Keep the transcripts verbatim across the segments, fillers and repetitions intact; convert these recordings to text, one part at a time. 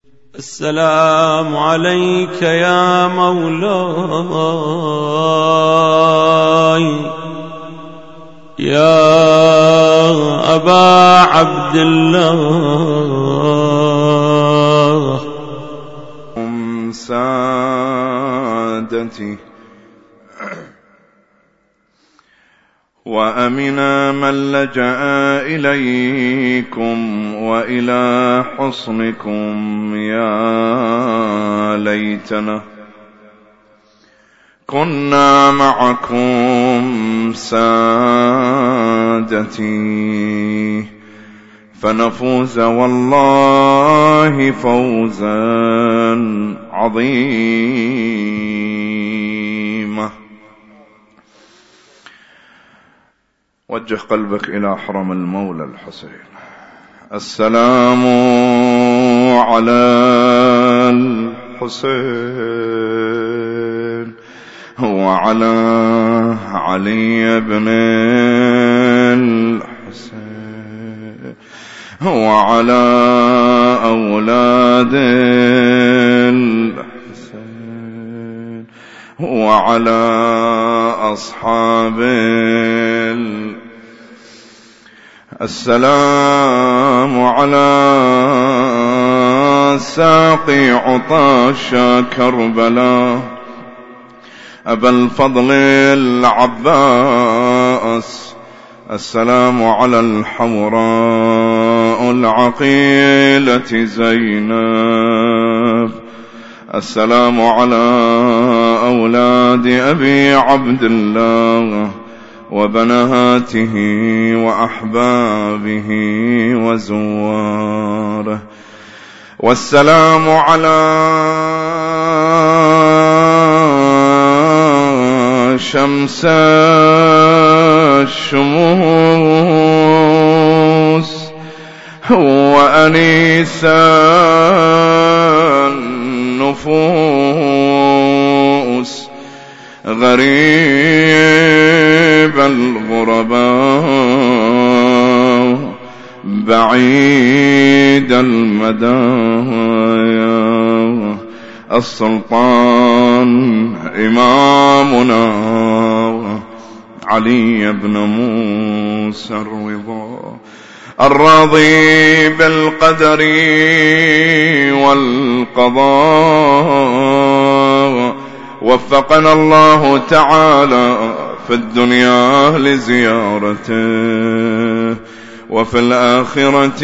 السلام عليك يا مولاي يا أبا عبد الله. هم سادتي وأمنا من لجأ إليكم وإلى حصنكم، يا ليتنا كنا معكم سادتي فنفوز والله فوزا عظيما. وجه قلبك إلى حرم المولى الحسين. السلام على الحسين وعلى علي بن الحسين وعلى أولاد الحسين وعلى أصحاب الحسين. السلام على ساقي عطاش كربلاء أبا الفضل العباس. السلام على الحمراء العقيلة زينب. السلام على أولاد أبي عبد الله وبناته وأحبابه وزواره. والسلام على شمس الشموس وأنيس النفوس غريب الغرباء بعيد المدى. السلطان إمامنا علي بن موسى الرضا الراضي بالقدر والقضاء. وفقنا الله تعالى في الدنيا لزيارته وفي الآخرة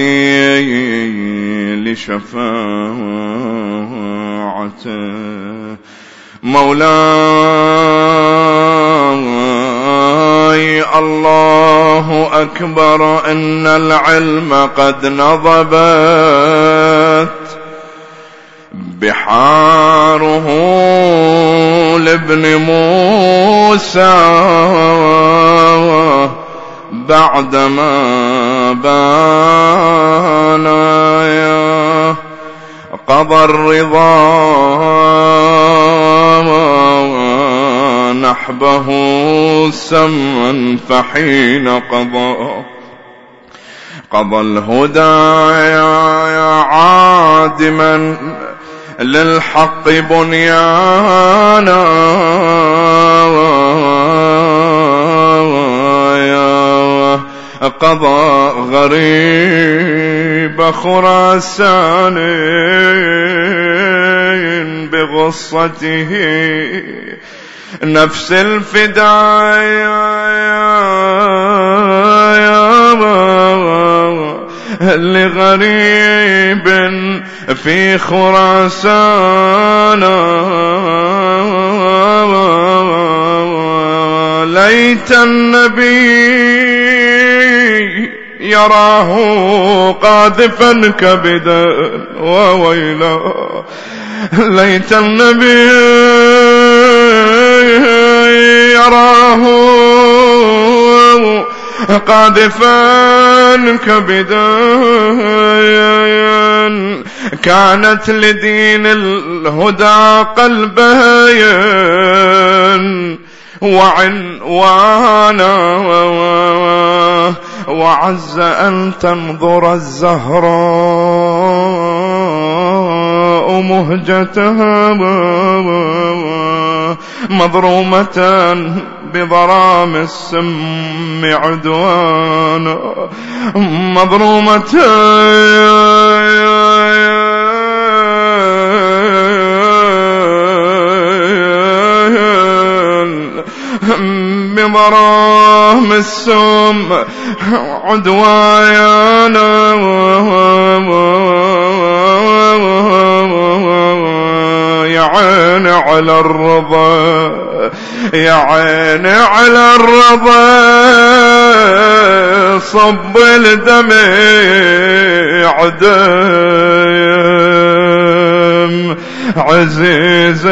لشفاعته. مولاي الله أكبر إن العلم قد نضبت بحاره لابن موسى بعدما بانا قضى الرضا نحبه سما فحين قضى قضى الهدى عادما للحق بنيانا قضى غريب خراسان بغصته نفس الفدايا لغريب في خراسان. ليت النبي يراه قاذفا كبدا وويلا. ليت النبي يراه قاذفا كبدا كانت لدين الهدى قلبها وعنوانا وعز أن تنظر الزهراء مهجتها مضرومة بضرام السم عدوانا مضرومة بضرام السم عدوانا يا عين على الرضا يا عين على الرضا صب الدمع دم عزيز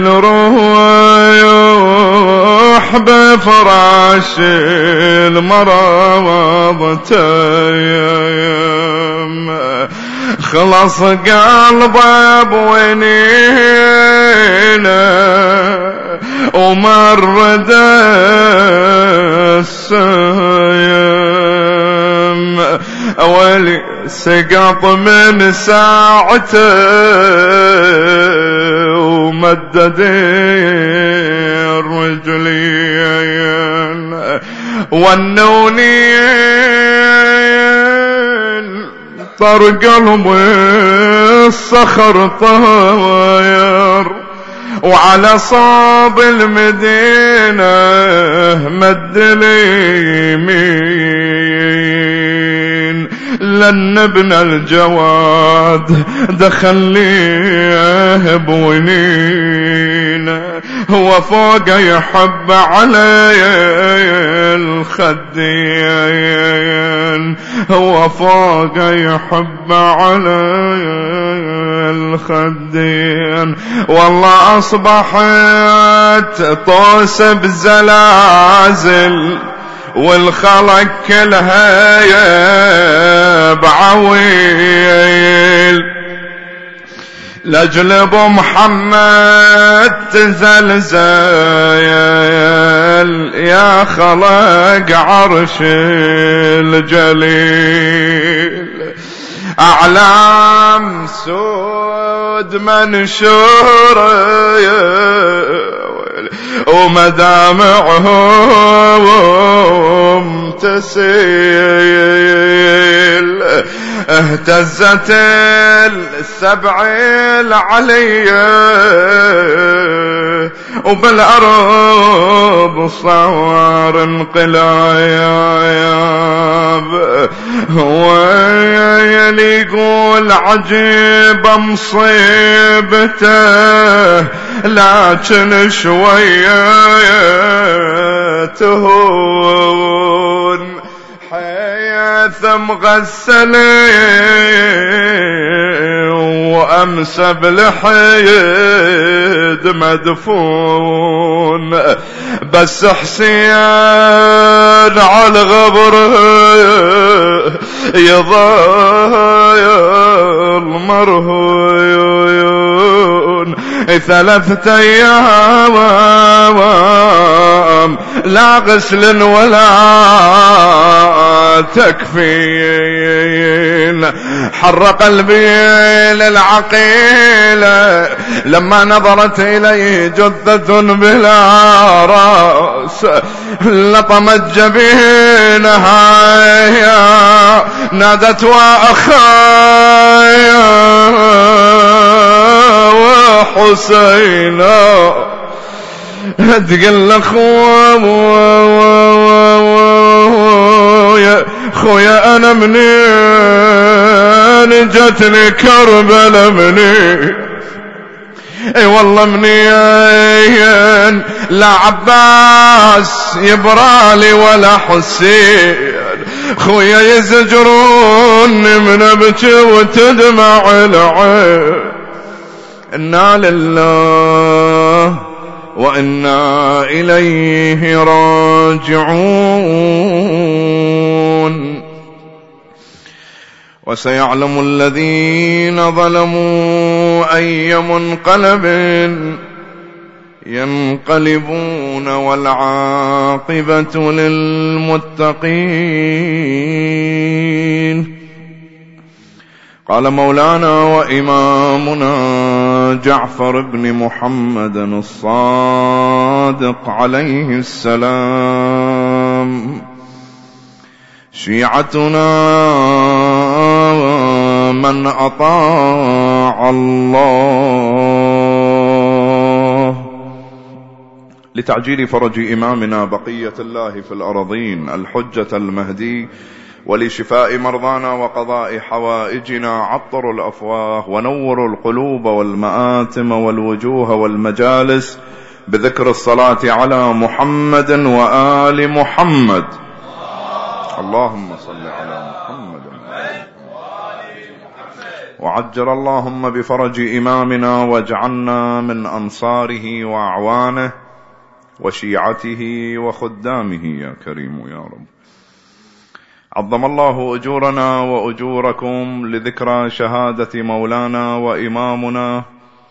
الروح بفراش المرض تيم خلص قلبه بوينينا ومرد السيم أولي سقط من ساعته ومدد الرجلين والنونين طر قلبي الصخر طاير وعلى صاب المدينة مد اليمين لن ابن الجواد دخل لي بونين هو فوق يحب علي الخدين هو فوق يحب علي الخدين والله أصبحت طوس بزلازل والخلق كلها بعويل لأجل ابو محمد تزلزل يا خلق عرش الجليل أعلام سود منشورة ومدامعهم تسيل اهتزت السبع العلية وبالأرض صار انقلاب هو يلي يقول عجيب مصيبته لكن شوية تهون حيث مغسلين وأمس بالحيد مدفون بس حسين على الغبر يضايل مرهون ثلاثة أيام لا غسل ولا تكفين حر قلبي للعقيلة لما نظرت إليه جثة بلا رأس لطمت جبينها نادت وأخايا وحسينا تقل أخويا خويا أنا منين جتني كربلا منين اي والله منين لا عباس يبرالي ولا حسين خويا يزجروني من ابكي وتدمع العين إنا لله وإنا إليه راجعون وسيعلم الذين ظلموا أي منقلب ينقلبون والعاقبة للمتقين. قال مولانا وإمامنا جعفر بن محمد الصادق عليه السلام. شيعتنا من أطاع الله. لتعجيل فرج إمامنا بقية الله في الأرضين الحجة المهدي، ولشفاء مرضانا وقضاء حوائجنا، عطروا الأفواه ونوروا القلوب والمآتم والوجوه والمجالس بذكر الصلاة على محمد وآل محمد. اللهم صل على محمد وعجل اللهم بفرج إمامنا، واجعلنا من أنصاره وأعوانه وشيعته وخدامه يا كريم يا رب. عظم الله أجورنا وأجوركم لذكرى شهادة مولانا وإمامنا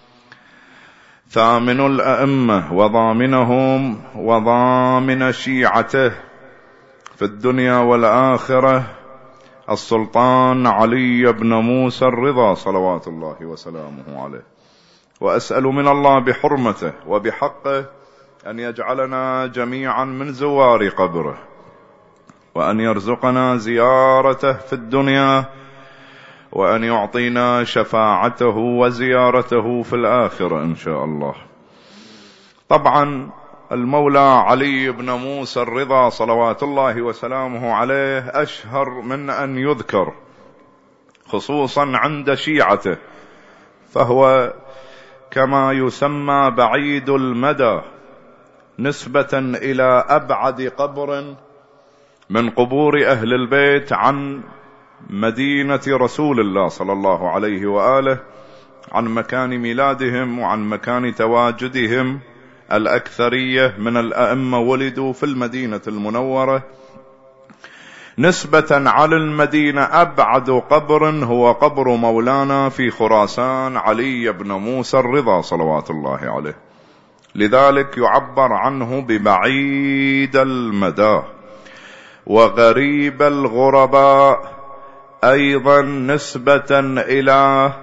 ثامن الأئمة وضامنهم وضامن شيعته في الدنيا والآخرة السلطان علي بن موسى الرضا صلوات الله وسلامه عليه. وأسأل من الله بحرمته وبحقه أن يجعلنا جميعا من زوار قبره، وأن يرزقنا زيارته في الدنيا، وأن يعطينا شفاعته وزيارته في الآخرة إن شاء الله. طبعا المولى علي بن موسى الرضا صلوات الله وسلامه عليه أشهر من أن يذكر، خصوصا عند شيعته، فهو كما يسمى بعيد المدى نسبة إلى أبعد قبر من قبور أهل البيت عن مدينة رسول الله صلى الله عليه وآله، عن مكان ميلادهم وعن مكان تواجدهم. الأكثرية من الأئمة ولدوا في المدينة المنورة. نسبة على المدينة أبعد قبر هو قبر مولانا في خراسان علي بن موسى الرضا صلوات الله عليه، لذلك يعبر عنه ببعيد المدى. وغريب الغرباء أيضا نسبة إلى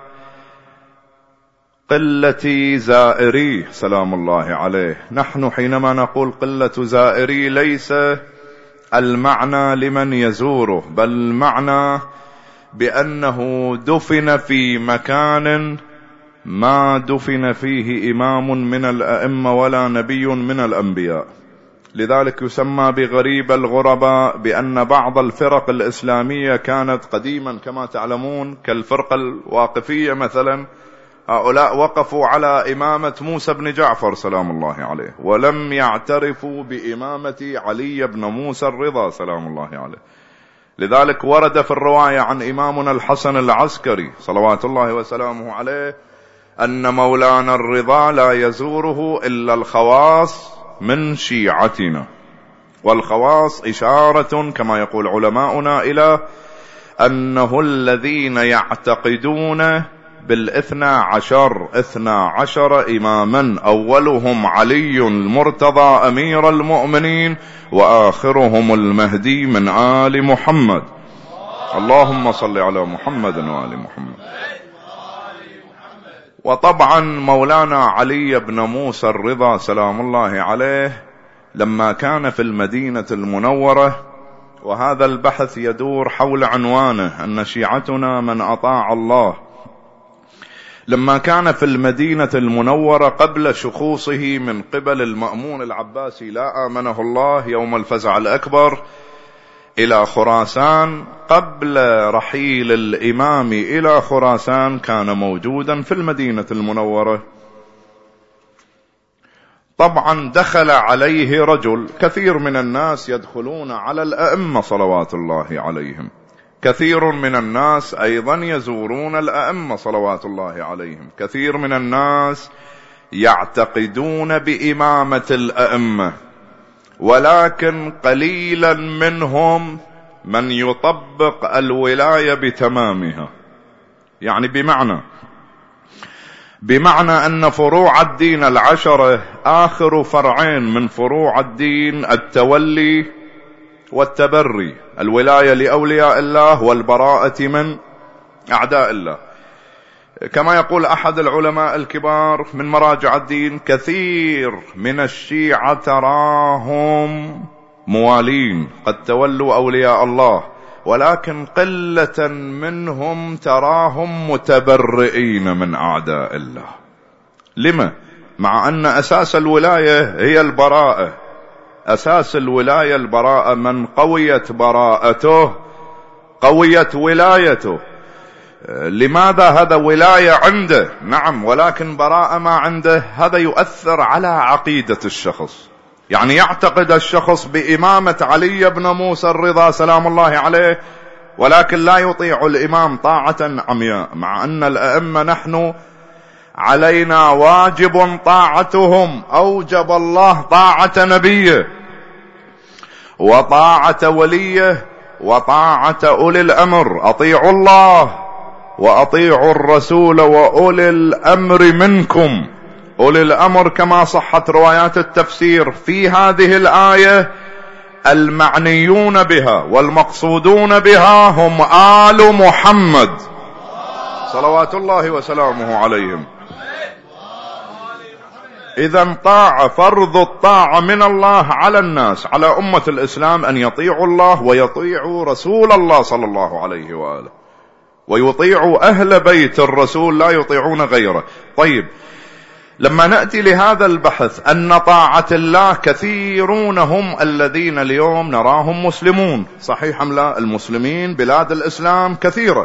قلة زائري سلام الله عليه. نحن حينما نقول قلة زائري ليس المعنى لمن يزوره، بل المعنى بأنه دفن في مكان ما دفن فيه إمام من الأئمة ولا نبي من الأنبياء، لذلك يسمى بغريب الغرباء. بأن بعض الفرق الإسلامية كانت قديما كما تعلمون كالفرقة الواقفية مثلا، هؤلاء وقفوا على إمامة موسى بن جعفر سلام الله عليه، ولم يعترفوا بإمامة علي بن موسى الرضا سلام الله عليه. لذلك ورد في الرواية عن إمامنا الحسن العسكري صلوات الله وسلامه عليه أن مولانا الرضا لا يزوره إلا الخواص من شيعتنا. والخواص إشارة كما يقول علماؤنا إلى أنه الذين يعتقدون بالاثنى عشر اثنى عشر إماما، أولهم علي المرتضى أمير المؤمنين، وآخرهم المهدي من آل محمد. اللهم صل على محمد وآل محمد. وطبعا مولانا علي بن موسى الرضا سلام الله عليه لما كان في المدينة المنورة، وهذا البحث يدور حول عنوانه أن شيعتنا من أطاع الله، لما كان في المدينة المنورة قبل شخوصه من قبل المأمون العباسي لا آمنه الله يوم الفزع الأكبر إلى خراسان، قبل رحيل الإمام إلى خراسان كان موجودا في المدينة المنورة. طبعا دخل عليه رجل، كثير من الناس يدخلون على الأئمة صلوات الله عليهم، كثير من الناس أيضا يزورون الأئمة صلوات الله عليهم، كثير من الناس يعتقدون بإمامة الأئمة، ولكن قليلا منهم من يطبق الولاية بتمامها. يعني بمعنى بمعنى أن فروع الدين العشرة آخر فرعين من فروع الدين التولي والتبري، الولاية لأولياء الله والبراءة من أعداء الله. كما يقول أحد العلماء الكبار من مراجع الدين: كثير من الشيعة تراهم موالين قد تولوا أولياء الله، ولكن قلة منهم تراهم متبرئين من أعداء الله. لما؟ مع أن أساس الولاية هي البراءة، أساس الولاية البراءة، من قويت براءته قويت ولايته. لماذا؟ هذا ولاية عنده نعم، ولكن براءة ما عنده، هذا يؤثر على عقيدة الشخص. يعني يعتقد الشخص بإمامة علي بن موسى الرضا سلام الله عليه، ولكن لا يطيع الإمام طاعة عمياء، مع أن الأئمة نحن علينا واجب طاعتهم، أوجب الله طاعة نبيه وطاعة وليه وطاعة أولي الأمر. أطيعوا الله وأطيعوا الرسول وأولي الأمر منكم. أولي الأمر كما صحت روايات التفسير في هذه الآية المعنيون بها والمقصودون بها هم آل محمد صلوات الله وسلامه عليهم. إذن طاعة، فرض الطاعة من الله على الناس، على أمة الإسلام، أن يطيعوا الله ويطيعوا رسول الله صلى الله عليه وآله، ويطيعوا أهل بيت الرسول، لا يطيعون غيره. طيب، لما نأتي لهذا البحث أن طاعة الله كثيرون هم الذين اليوم نراهم مسلمون، صحيح أم لا؟ المسلمين بلاد الإسلام كثيرة،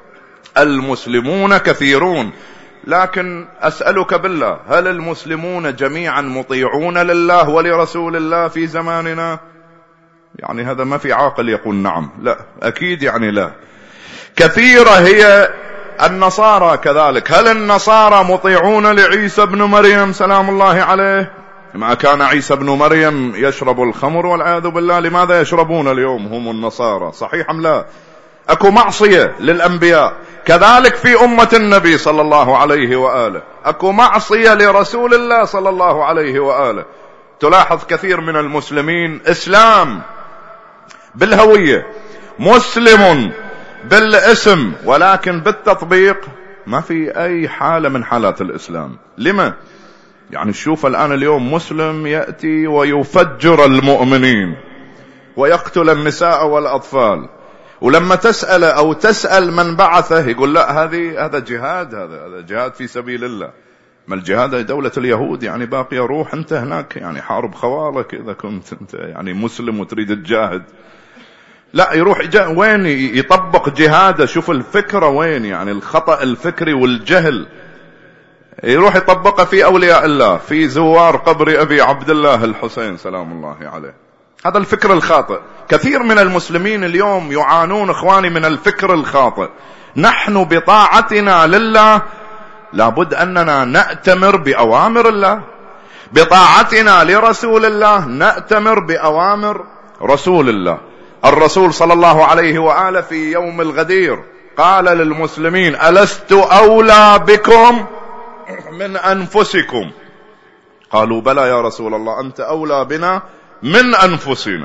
المسلمون كثيرون، لكن أسألك بالله، هل المسلمون جميعا مطيعون لله ولرسول الله في زماننا؟ يعني هذا ما في عاقل يقول نعم، لا أكيد يعني لا. كثيرة هي النصارى كذلك. هل النصارى مطيعون لعيسى بن مريم سلام الله عليه؟ ما كان عيسى بن مريم يشرب الخمر والعياذ بالله، لماذا يشربون اليوم هم النصارى؟ صحيح أم لا؟ أكو معصية للأنبياء، كذلك في أمة النبي صلى الله عليه وآله أكو معصية لرسول الله صلى الله عليه وآله. تلاحظ كثير من المسلمين إسلام بالهوية، مسلم بالاسم، ولكن بالتطبيق ما في أي حالة من حالات الإسلام. لما؟ يعني شوف الآن اليوم مسلم يأتي ويفجر المؤمنين ويقتل النساء والأطفال، ولما تسأل أو تسأل من بعثه يقول لا هذه هذا جهاد، هذا هذا جهاد في سبيل الله. ما الجهاد؟ دولة اليهود يعني باقية، روح أنت هناك يعني حارب خوالك إذا كنت أنت يعني مسلم وتريد تجاهد. لا، يروح وين يطبق جهاده؟ شوف الفكرة وين، يعني الخطأ الفكري والجهل، يروح يطبقه في أولياء الله، في زوار قبر أبي عبد الله الحسين سلام الله عليه. هذا الفكر الخاطئ. كثير من المسلمين اليوم يعانون إخواني من الفكر الخاطئ. نحن بطاعتنا لله لابد أننا نأتمر بأوامر الله، بطاعتنا لرسول الله نأتمر بأوامر رسول الله. الرسول صلى الله عليه وآله في يوم الغدير قال للمسلمين: ألست أولى بكم من أنفسكم؟ قالوا: بلى يا رسول الله، أنت أولى بنا من أنفسنا.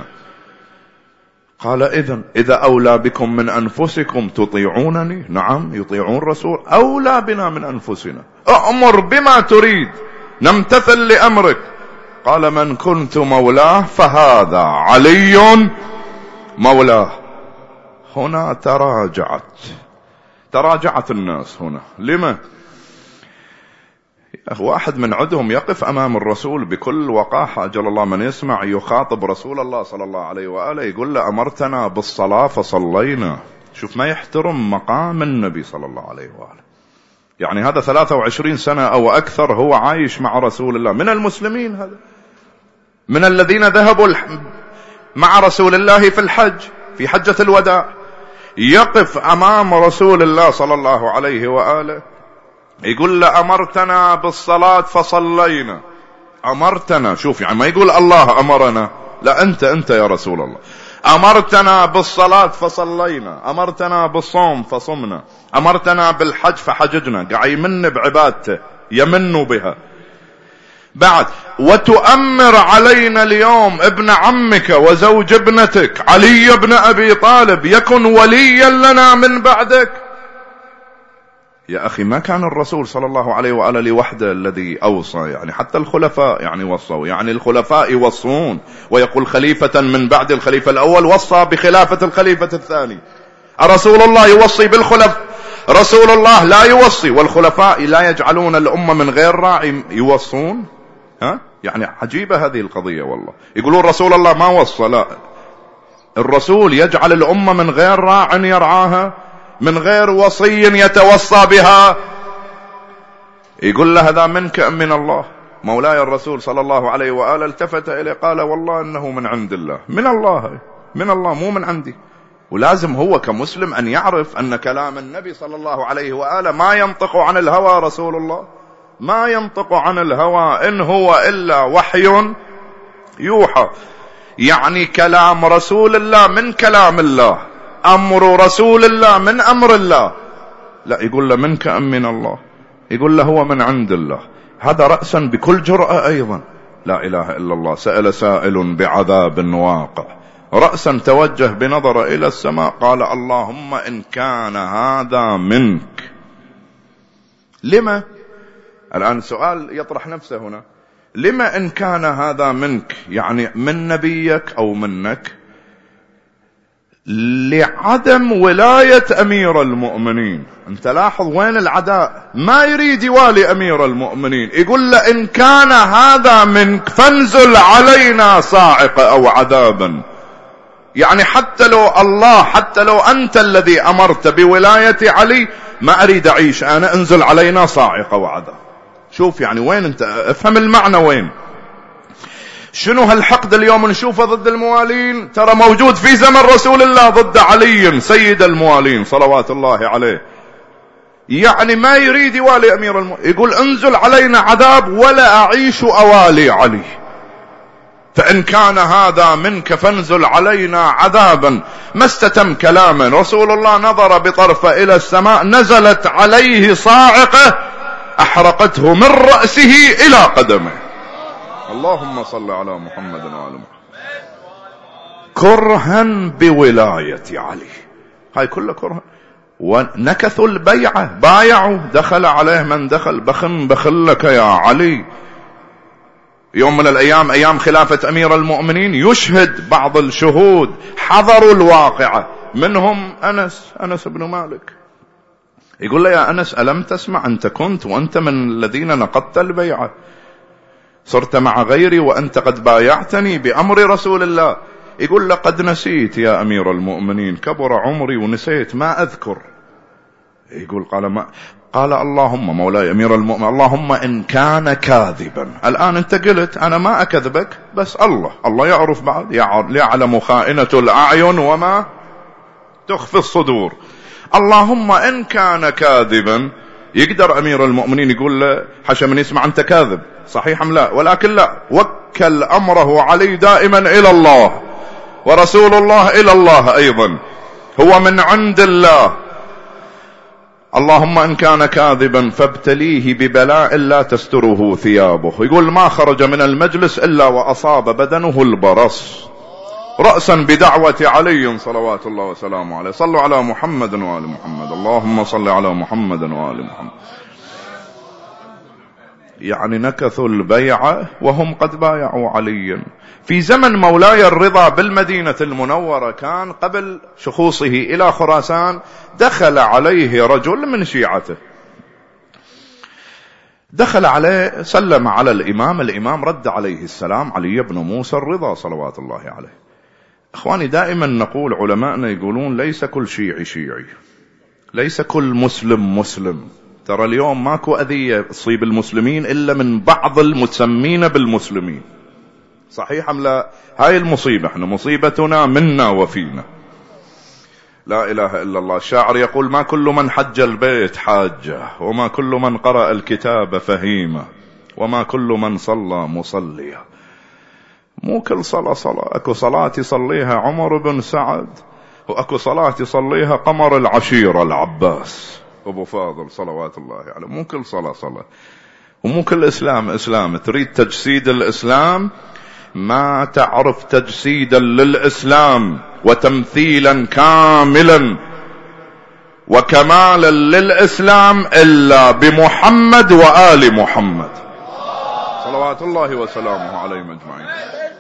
قال: إذن إذا أولى بكم من أنفسكم تطيعونني؟ نعم، يطيعون رسول، أولى بنا من أنفسنا، أأمر بما تريد نمتثل لأمرك. قال: من كنت مولاه فهذا علي مولاه. هنا تراجعت تراجعت الناس هنا. لما؟ واحد من عدهم يقف أمام الرسول بكل وقاحة، أجل الله من يسمع، يخاطب رسول الله صلى الله عليه وآله يقول له: أمرتنا بالصلاة فصلينا. شوف، ما يحترم مقام النبي صلى الله عليه وآله. يعني هذا ثلاثة وعشرين سنة أو أكثر هو عايش مع رسول الله، من المسلمين، هذا من الذين ذهبوا مع رسول الله في الحج، في حجة الوداع، يقف أمام رسول الله صلى الله عليه وآله يقول له: أمرتنا بالصلاة فصلينا. أمرتنا، شوف، يعني ما يقول الله أمرنا، لا، أنت أنت يا رسول الله. أمرتنا بالصلاة فصلينا، أمرتنا بالصوم فصمنا، أمرتنا بالحج فحججنا. قاعد يمن بعبادته، يمن بها. بعد: وتؤمر علينا اليوم ابن عمك وزوج ابنتك علي بن أبي طالب يكن وليا لنا من بعدك. يا أخي ما كان الرسول صلى الله عليه وآله وحده الذي أوصى، يعني حتى الخلفاء يعني وصوا، يعني الخلفاء يوصون، ويقول خليفة من بعد الخليفة الأول وصى بخلافة الخليفة الثاني. رسول الله يوصي بالخلف، رسول الله لا يوصي، والخلفاء لا يجعلون الأمة من غير راعي يوصون. ها يعني عجيبة هذه القضية والله. يقولون رسول الله ما وصى، لا، الرسول يجعل الأمة من غير راع يرعاها، من غير وصي يتوصى بها. يقول له هذا منك أم من الله؟ مولاي الرسول صلى الله عليه وآله التفت إليه قال والله إنه من عند الله. من الله، من الله مو من عندي. ولازم هو كمسلم أن يعرف أن كلام النبي صلى الله عليه وآله ما ينطق عن الهوى، رسول الله ما ينطق عن الهوى، إن هو إلا وحي يوحى. يعني كلام رسول الله من كلام الله، أمر رسول الله من أمر الله. لا، يقول له منك أم من الله؟ يقول له هو من عند الله. هذا رأسا بكل جرأة أيضا. لا إله إلا الله. سأل سائل بعذاب واقع، رأسا توجه بنظر إلى السماء قال اللهم إن كان هذا منك. لما؟ الآن سؤال يطرح نفسه هنا، لما إن كان هذا منك؟ يعني من نبيك أو منك؟ لعدم ولاية أمير المؤمنين. انت لاحظ وين العداء، ما يريد يوالي أمير المؤمنين. يقول له إن كان هذا منك فانزل علينا صاعقة أو عذابا. يعني حتى لو الله، حتى لو أنت الذي أمرت بولاية علي، ما أريد أعيش أنا، انزل علينا صاعقة وعذاب. شوف يعني وين انت، افهم المعنى وين. شنو هالحقد اليوم نشوفه ضد الموالين؟ ترى موجود في زمن رسول الله ضد علي سيد الموالين صلوات الله عليه. يعني ما يريد يوالي أمير المؤمنين، يقول انزل علينا عذاب ولا أعيش أوالي علي. فإن كان هذا منك فانزل علينا عذابا. ما استتم كلاما، رسول الله نظر بطرفه إلى السماء، نزلت عليه صاعقة أحرقته من رأسه إلى قدمه. اللهم صل على محمد وعلى محمد. كرها بولاية علي، هاي كله كرها. ونكثوا البيعة، بايعوا، دخل عليه من دخل، بخن بخلك يا علي. يوم من الأيام، أيام خلافة أمير المؤمنين، يشهد بعض الشهود حضروا الواقعة، منهم أنس أنس بن مالك. يقول له يا أنس ألم تسمع، أنت كنت وأنت من الذين نقضت البيعة، صرت مع غيري وأنت قد بايعتني بأمر رسول الله. يقول لقد نسيت يا أمير المؤمنين، كبر عمري ونسيت ما أذكر. يقول قال ما قال اللهم مولاي أمير المؤمنين، اللهم إن كان كاذبا. الآن أنت قلت أنا ما أكذبك، بس الله الله يعرف بعد، يعلم خائنة الأعين وما تخفي الصدور. اللهم إن كان كاذبا. يقدر أمير المؤمنين يقول له حاشا من يسمع أنت كاذب، صحيح أم لا؟ ولكن لا، وكل أمره علي دائما إلى الله، ورسول الله إلى الله أيضا، هو من عند الله. اللهم إن كان كاذبا فابتليه ببلاء لا تستره ثيابه. يقول ما خرج من المجلس إلا وأصاب بدنه البرص، رأسا بدعوة علي صلوات الله وسلامه عليه. صلوا على محمد وآل محمد. اللهم صل على محمد وآل محمد. يعني نكثوا البيعة وهم قد بايعوا عليا. في زمن مولاي الرضا بالمدينة المنورة، كان قبل شخوصه إلى خراسان، دخل عليه رجل من شيعته، دخل عليه سلم على الإمام، الإمام رد عليه السلام، علي بن موسى الرضا صلوات الله عليه. أخواني دائما نقول، علماءنا يقولون ليس كل شيعي شيعي، ليس كل مسلم مسلم. ترى اليوم ماكو أذية تصيب المسلمين إلا من بعض المتسمين بالمسلمين، صحيح أم لا؟ هاي المصيبة، احنا مصيبتنا منا وفينا. لا إله إلا الله. الشاعر يقول ما كل من حج البيت حاجة، وما كل من قرأ الكتاب فهيمة، وما كل من صلى مصليا. مو كل صلاة صلاة. أكو صلاة يصليها عمر بن سعد، وأكو صلاة يصليها قمر العشيرة العباس أبو فاضل صلوات الله عليه. يعني مو كل صلاة صلاة، ومو كل إسلام إسلام. تريد تجسيد الإسلام، ما تعرف تجسيدا للإسلام وتمثيلا كاملا وكمالا للإسلام إلا بمحمد وآل محمد صلوات الله وسلامه عليهم أجمعين.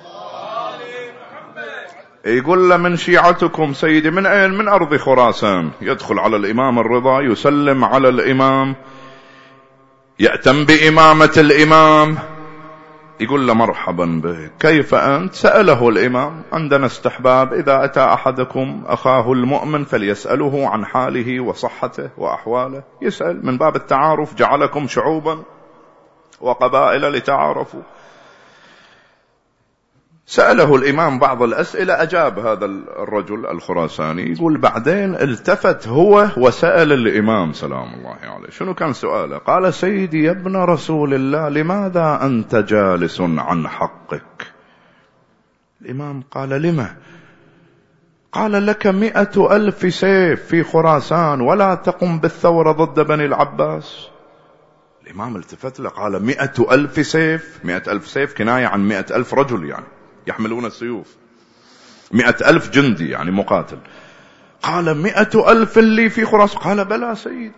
يقول له من شيعتكم سيدي من أين؟ من أرض خراسان. يدخل على الإمام الرضا يسلم على الإمام، يأتم بإمامة الإمام، يقول له مرحبا بك، كيف أنت؟ سأله الإمام. عندنا استحباب إذا أتى أحدكم أخاه المؤمن فليسأله عن حاله وصحته وأحواله، يسأل من باب التعارف، جعلكم شعوبا وقبائل لتعارفوا. سأله الإمام بعض الأسئلة، أجاب هذا الرجل الخراساني. يقول بعدين التفت هو وسأل الإمام سلام الله عليه. شنو كان سؤاله؟ قال سيدي يا ابن رسول الله لماذا أنت جالس عن حقك؟ الإمام قال لما؟ قال لك مئة ألف سيف في خراسان ولا تقم بالثورة ضد بني العباس. الإمام التفت له قال مئة ألف سيف؟ مئة ألف سيف كناية عن مئة ألف رجل يعني يحملون السيوف، مئة ألف جندي يعني مقاتل. قال مئة ألف اللي في خراسان؟ قال بلى سيد.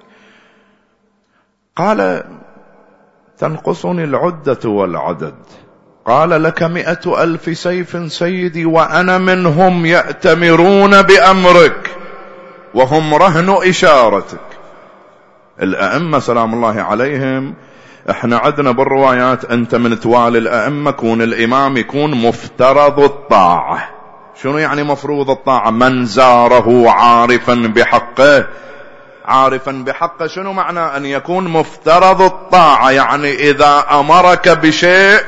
قال تنقصني العدة والعدد. قال لك مئة ألف سيف سيدي وأنا منهم يأتمرون بأمرك وهم رهن إشارتك. الأئمة سلام الله عليهم احنا عدنا بالروايات انت من توالي الأئمة كون الإمام يكون مفترض الطاعة. شنو يعني مفروض الطاعة؟ من زاره عارفا بحقه. عارفا بحقه شنو معنى؟ أن يكون مفترض الطاعة، يعني إذا أمرك بشيء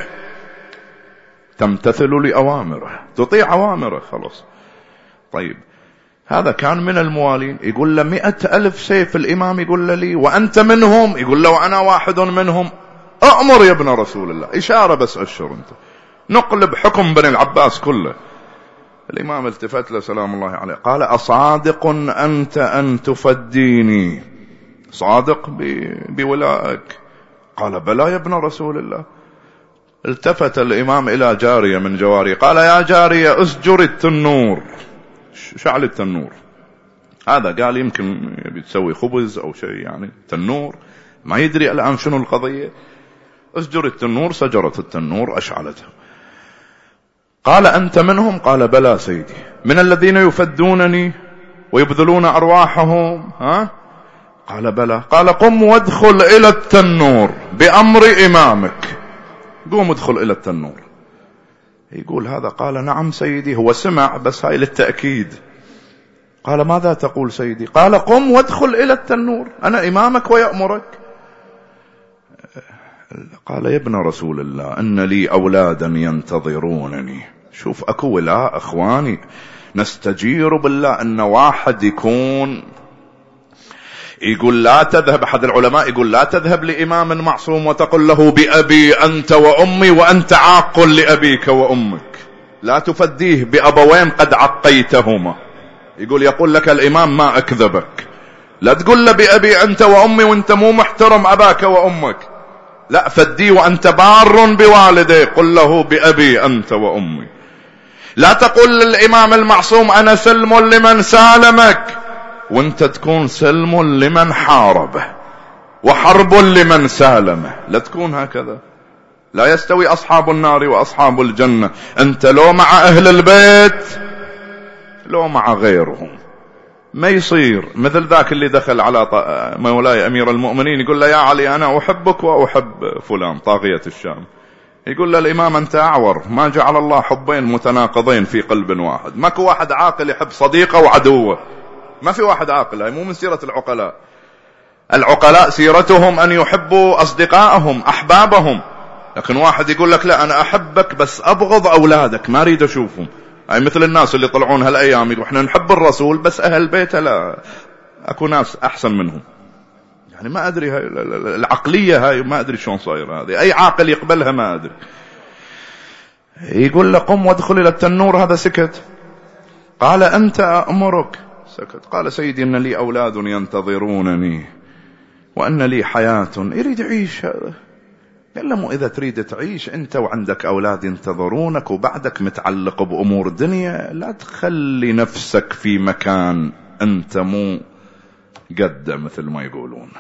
تمتثل لأوامره، تطيع أوامره خلاص. طيب هذا كان من الموالين. يقول له مئة ألف سيف. الإمام يقول له لي وأنت منهم؟ يقول له وأنا واحد منهم. أأمر يا ابن رسول الله، إشارة بس أشر أنت، نقلب حكم بني العباس كله. الإمام التفت له سلام الله عليه قال أصادق أنت أن تفديني؟ صادق بولائك؟ قال بلى يا ابن رسول الله. التفت الإمام إلى جارية من جواري قال يا جارية أسجر التنور. شعل التنور هذا قال يمكن بتسوي خبز أو شيء يعني تنور، ما يدري الآن شنو القضية. أسجر التنور. سجرت التنور أشعلتها. قال أنت منهم؟ قال بلى سيدي. من الذين يفدونني ويبذلون أرواحهم؟ ها؟ قال بلى. قال قم وادخل إلى التنور بأمر إمامك. قوم ادخل إلى التنور. يقول هذا قال نعم سيدي. هو سمع بس هاي للتأكيد. قال ماذا تقول سيدي؟ قال قم وادخل إلى التنور، أنا إمامك ويأمرك. قال يا ابن رسول الله أن لي أولادا ينتظرونني. شوف أكو ولاء أخواني، نستجير بالله أن واحد يكون يقول لا تذهب، أحد العلماء يقول لا تذهب لإمام معصوم وتقول له بأبي أنت وأمي وأنت عاق لأبيك وأمك، لا تفديه بأبوين قد عقيتهما. يقول يقول لك الإمام ما أكذبك، لا تقول له بأبي أنت وأمي وأنت مو محترم أباك وأمك، لا فديه وأنت بار بوالديه، قل له بأبي أنت وأمي. لا تقول للإمام المعصوم أنا سلم لمن سالمك وانت تكون سلم لمن حاربه وحرب لمن سالمه، لا تكون هكذا. لا يستوي أصحاب النار وأصحاب الجنة، أنت لو مع أهل البيت لو مع غيرهم. ما يصير مثل ذاك اللي دخل على مولاي أمير المؤمنين يقول له يا علي أنا أحبك وأحب فلان طاغية الشام. يقول له الإمام أنت أعور، ما جعل الله حبين متناقضين في قلب واحد. ماكو واحد عاقل يحب صديقه وعدوه، ما في واحد عاقل، هاي مو من سيرة العقلاء. العقلاء سيرتهم أن يحبوا أصدقائهم أحبابهم، لكن واحد يقول لك لا أنا أحبك بس أبغض أولادك ما أريد أشوفهم. هاي مثل الناس اللي طلعون هالأيام يقولوا إحنا نحب الرسول بس أهل بيته لا، أكو ناس أحسن منهم. يعني ما أدري هاي العقلية هاي ما أدري شلون صايرة هذه، أي عاقل يقبلها ما أدري. يقول له قم وادخل إلى التنور، هذا سكت. قال أنت أأمرك، سكت. قال سيدي إن لي أولاد ينتظرونني وأن لي حياة يريد يعيش. قال له مو إذا تريد تعيش أنت وعندك أولاد ينتظرونك وبعدك متعلق بأمور الدنيا، لا تخلي نفسك في مكان أنت مو قد مثل ما يقولون.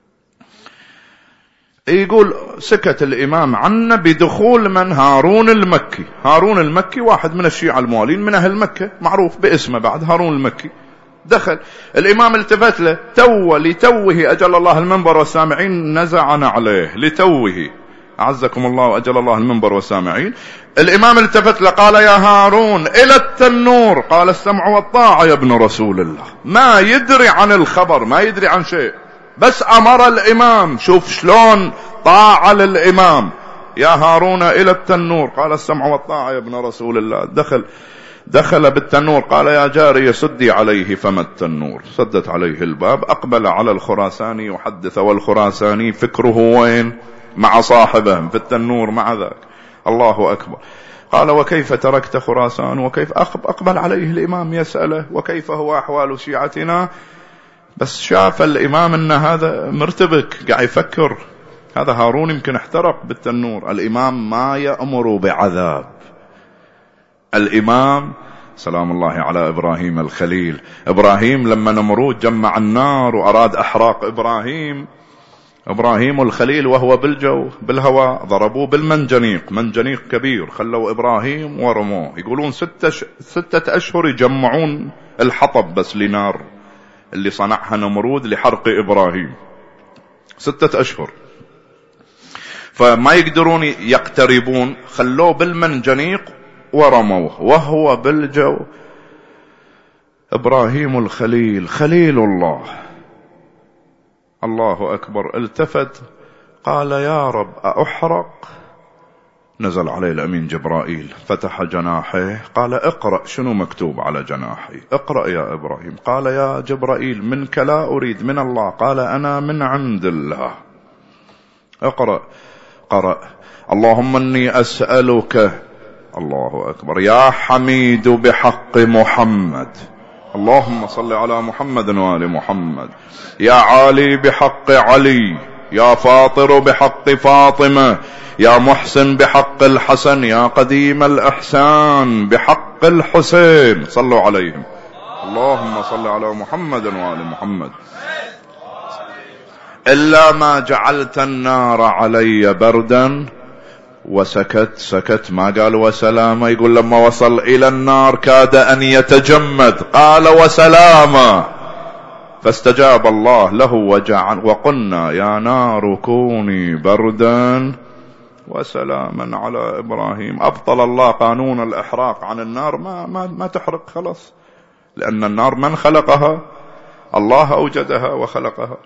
يقول سكت الإمام عنا بدخول من؟ هارون المكي. هارون المكي واحد من الشيعة الموالين من أهل مكة، معروف باسمه بعد، هارون المكي. دخل الإمام التفت له، تو لتوه أجل الله المنبر والسامعين نزعنا عليه، لتوه أعزكم الله وأجل الله المنبر والسامعين. الإمام التفت له قال يا هارون إلى التنور. قال السمع والطاعة يا ابن رسول الله. ما يدري عن الخبر، ما يدري عن شيء، بس أمر الإمام. شوف شلون طاعة للإمام. يا هارون إلى التنور. قال السمع والطاعة يا ابن رسول الله. دخل دخل بالتنور. قال يا جارية سدي عليه فم التنور. سدت عليه الباب. أقبل على الخراساني يحدث، والخراساني فكره وين؟ مع صاحبه في التنور مع ذاك. الله أكبر. قال وكيف تركت خراسان؟ وكيف أقبل عليه الإمام يسأله وكيف هو أحوال شيعتنا؟ بس شاف الإمام أن هذا مرتبك قاعد يفكر، هذا هارون يمكن احترق بالتنور. الإمام ما يأمر بعذاب. الإمام سلام الله على إبراهيم الخليل. إبراهيم لما نمرود جمع النار وأراد أحراق إبراهيم، إبراهيم الخليل وهو بالجو بالهواء ضربوه بالمنجنيق، منجنيق كبير، خلوا إبراهيم ورموه. يقولون ستة, ش... ستة أشهر يجمعون الحطب بس لنار اللي صنعها نمرود لحرق إبراهيم، ستة أشهر، فما يقدرون يقتربون، خلوه بالمنجنيق ورموه وهو بالجو. إبراهيم الخليل خليل الله، الله أكبر، التفت قال يا رب أحرق. نزل عليه الأمين جبرائيل فتح جناحيه قال اقرأ شنو مكتوب على جناحي، اقرأ يا إبراهيم. قال يا جبرائيل منك لا أريد، من الله. قال أنا من عند الله. اقرأ. قرأ اللهم إني أسألك، الله أكبر، يا حميد بحق محمد، اللهم صل على محمد وآل محمد، يا عالي بحق علي، يا فاطر بحق فاطمة، يا محسن بحق الحسن، يا قديم الإحسان بحق الحسين، صلوا عليهم، اللهم صل على محمد وآل محمد، إلا ما جعلت النار علي بردا وسكت. سكت ما قال وسلامة. يقول لما وصل إلى النار كاد أن يتجمد، قال وسلامة، فاستجاب الله له وجعل وقلنا يا نار كوني بردا وسلاما على إبراهيم. أبطل الله قانون الإحراق عن النار، ما, ما, ما تحرق خلاص، لأن النار من خلقها؟ الله أوجدها وخلقها.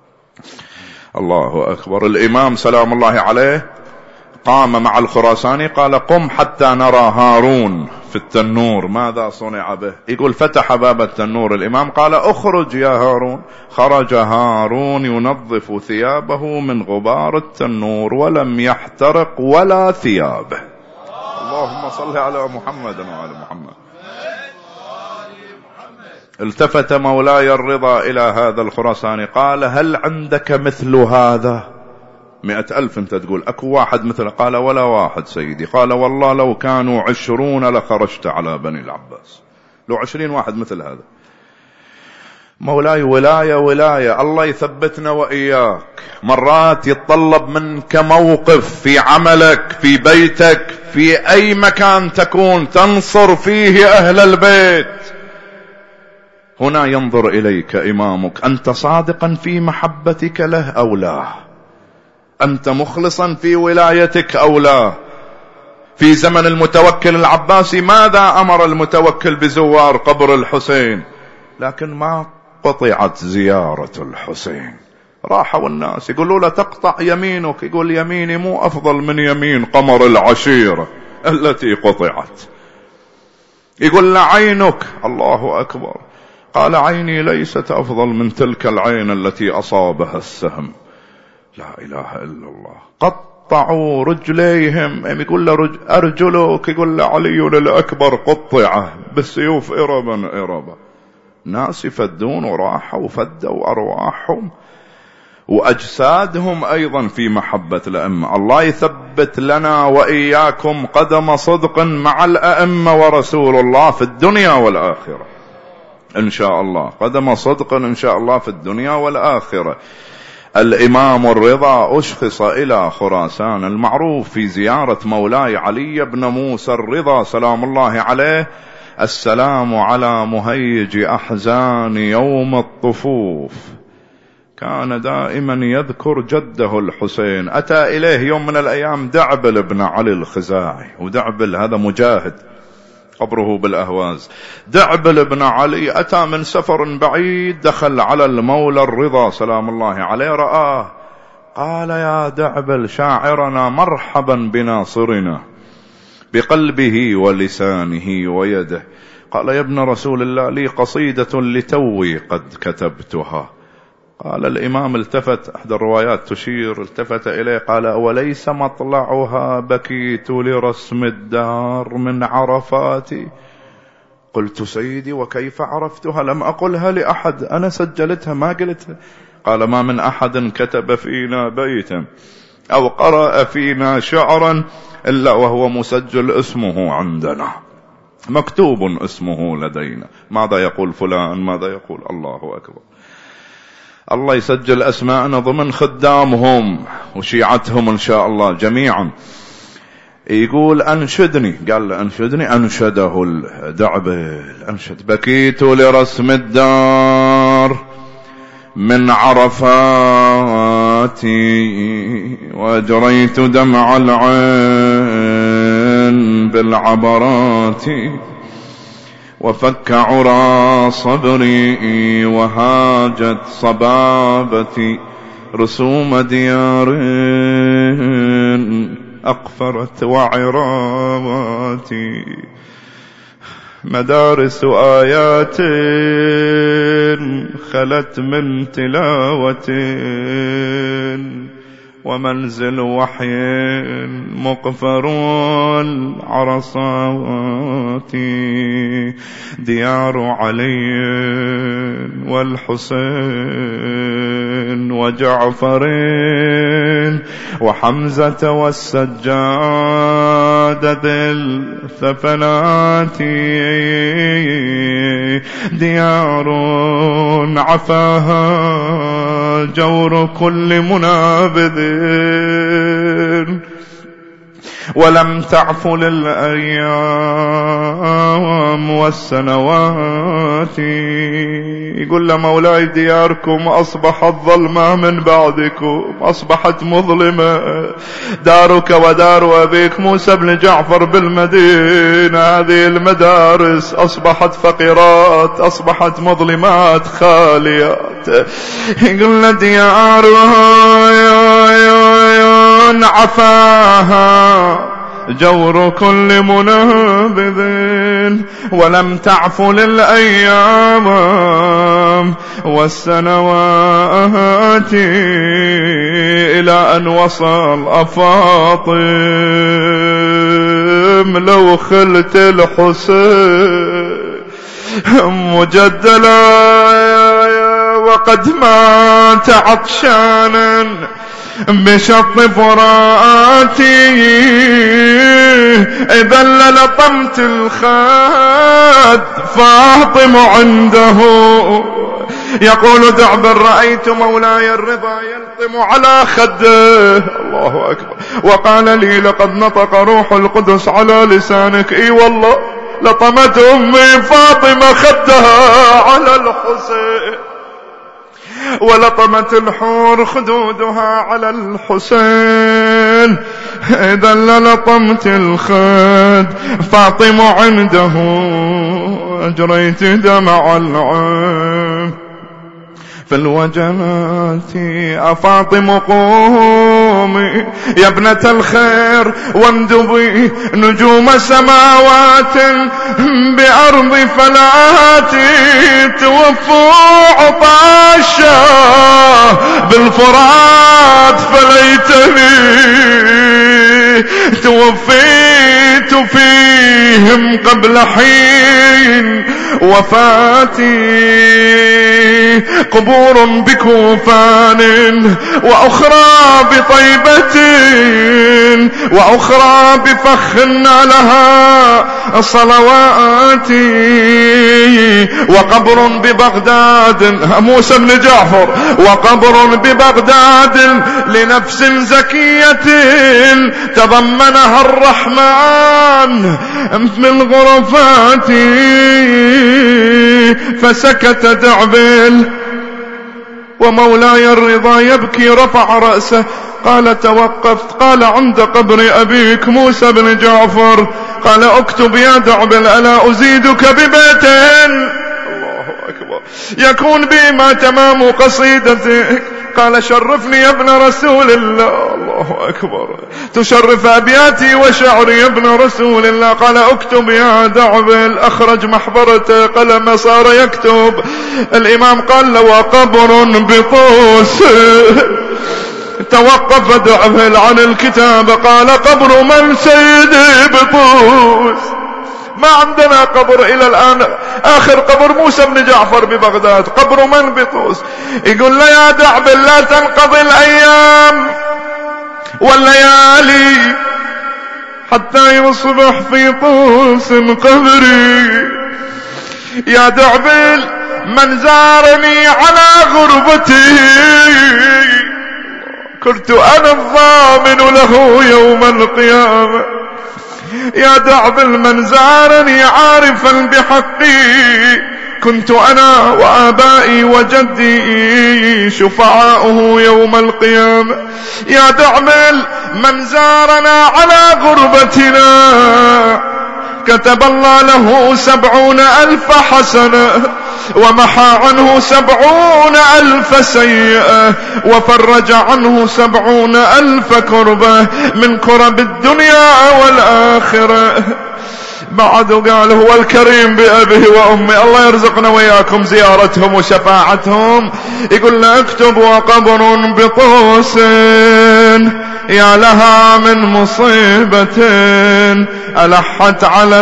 الله أكبر. الإمام سلام الله عليه قام مع الخراساني قال قم حتى نرى هارون في التنور ماذا صنع به. يقول فتح باب التنور الإمام قال اخرج يا هارون. خرج هارون ينظف ثيابه من غبار التنور ولم يحترق ولا ثيابه. اللهم صل على محمد وعلى محمد. التفت مولاي الرضا إلى هذا الخراساني قال هل عندك مثل هذا؟ مئة ألف أنت تقول أكو واحد مثله؟ قال ولا واحد سيدي. قال والله لو كانوا عشرون لخرجت على بني العباس، لو عشرين واحد مثل هذا. مولاي ولاية ولاية، الله يثبتنا وإياك. مرات يتطلب منك موقف في عملك، في بيتك، في أي مكان تكون تنصر فيه أهل البيت. هنا ينظر إليك إمامك، أنت صادقا في محبتك له أو لا؟ أنت مخلصا في ولايتك أو لا؟ في زمن المتوكل العباسي ماذا أمر المتوكل بزوار قبر الحسين؟ لكن ما قطعت زيارة الحسين. راحوا الناس يقولوا له تقطع يمينك، يقول يميني مو أفضل من يمين قمر العشيرة التي قطعت. يقول له عينك، الله أكبر، قال عيني ليست أفضل من تلك العين التي أصابها السهم. لا إله إلا الله. قطعوا رجليهم، يقول له رج... أرجلك، يقول له علي الأكبر قطعه بالسيوف إربا إربا. ناس يفدون وراحوا وفدوا أرواحهم وأجسادهم أيضا في محبة الأئمة. الله يثبت لنا وإياكم قدم صدق مع الأئمة ورسول الله في الدنيا والآخرة. إن شاء الله، قدم صدق إن شاء الله في الدنيا والآخرة. الإمام الرضا أشخص إلى خراسان، المعروف في زيارة مولاي علي بن موسى الرضا سلام الله عليه: السلام على مهيج أحزان يوم الطفوف. كان دائما يذكر جده الحسين. أتى إليه يوم من الأيام دعبل بن علي الخزاعي، ودعبل هذا مجاهد قبره بالأهواز. دعبل بن علي أتى من سفر بعيد، دخل على المولى الرضا سلام الله عليه، رآه، قال: يا دعبل شاعرنا مرحبا بناصرنا بقلبه ولسانه ويده. قال: يا ابن رسول الله، لي قصيدة لتوي قد كتبتها. قال الإمام التفت، أحد الروايات تشير، التفت إليه قال: وليس مطلعها بكيت لرسم الدار من عرفاتي. قلت: سيدي وكيف عرفتها؟ لم أقلها لأحد، أنا سجلتها ما قلتها. قال: ما من أحد كتب فينا بيتا أو قرأ فينا شعرا إلا وهو مسجل اسمه عندنا، مكتوب اسمه لدينا. ماذا يقول فلان، ماذا يقول، الله أكبر. الله يسجل أسماءنا ضمن خدامهم وشيعتهم إن شاء الله جميعا. يقول: أنشدني، قال له: أنشدني. أنشده الدعبل، أنشد: بكيت لرسم الدار من عرفاتي، وأجريت دمع العين بالعبرات، وفك عرى صبري وهاجت صبابتي، رسوم ديار أقفرت وعراماتي، مدارس آيات خلت من تلاوة، ومنزل وحي مقفر عرصات، ديار علي والحسين وجعفر وحمزة والسجاد ذي الثفلات، ديار عفاها جور كل منابذ، ولم تعف للأيام والسنوات. يقول له: مولاي دياركم أصبحت ظلمة من بعدكم، أصبحت مظلمة، دارك ودار أبيك موسى بن جعفر بالمدينة، هذه المدارس أصبحت فقيرات، أصبحت مظلمات خاليات. يقول له: ديارها عفاها جور كل منابذ، ولم تعف للأيام والسنوات، إلى أن وصل أفاطم لو خلت الحسين مجدلا، وقد مات عطشانا بشط فراتي، إذا للطمت الخد فاطم عنده. يقول دعبل: رأيت مولاي الرضا يلطم على خده، الله أكبر، وقال لي: لقد نطق روح القدس على لسانك. إي والله، لطمت أمي فاطمة خدها على الحسين، ولطمت الحور خدودها على الحسين، إذا للطمت الخد فاطم عنده، أجريت دمع العين في الوجنات. أفاطم قومي يا ابنة الخير واندبي نجوم سماوات بأرض فلاتي، توفوا عطاشا بالفرات فليتني توفيت فيهم قبل حين وفاتي، قبور بكوفان وأخرى بطيبة، وأخرى بفخ لها صلواتي. وقبر ببغداد موسى بن جعفر، وقبر ببغداد لنفس زكية تضمنها الرحمن من غرفاتي. فسكت دعبل ومولاي الرضا يبكي، رفع رأسه قال توقفت. قال عند قبر أبيك موسى بن جعفر. قال اكتب يا دعبل ألا أزيدك ببيت الله أكبر يكون بما تمام قصيدتك. قال شرفني يا ابن رسول الله. الله أكبر تشرف أبياتي وشعري يا ابن رسول الله. قال اكتب يا دعبل. أخرج محبرته قلم صار يكتب. الإمام قال له وقبر بطوس. توقف دعبل عن الكتاب قال قبر من سيدي بطوس. ما عندنا قبر إلى الآن، آخر قبر موسى بن جعفر ببغداد. قبر من بطوس؟ يقول له يا دعبل لا تنقضي الأيام والليالي حتى يصبح في طوس قبري. يا دعبل من زارني على غربتي كنت أنا الضامن له يوم القيامة. يا دعبل من زارني عارفا بحقي كنت أنا وآبائي وجدي شفعاؤه يوم القيامة. يا دعبل من زارنا على غربتنا كتب الله له سبعون ألف حسنة ومحى عنه سبعون ألف سيئة وفرج عنه سبعون ألف كربة من كرب الدنيا والآخرة. بعد قال هو الكريم بأبيه وأمي. الله يرزقنا وياكم زيارتهم وشفاعتهم. يقول له اكتب وقبر بطوس يا لها من مصيبة ألحت على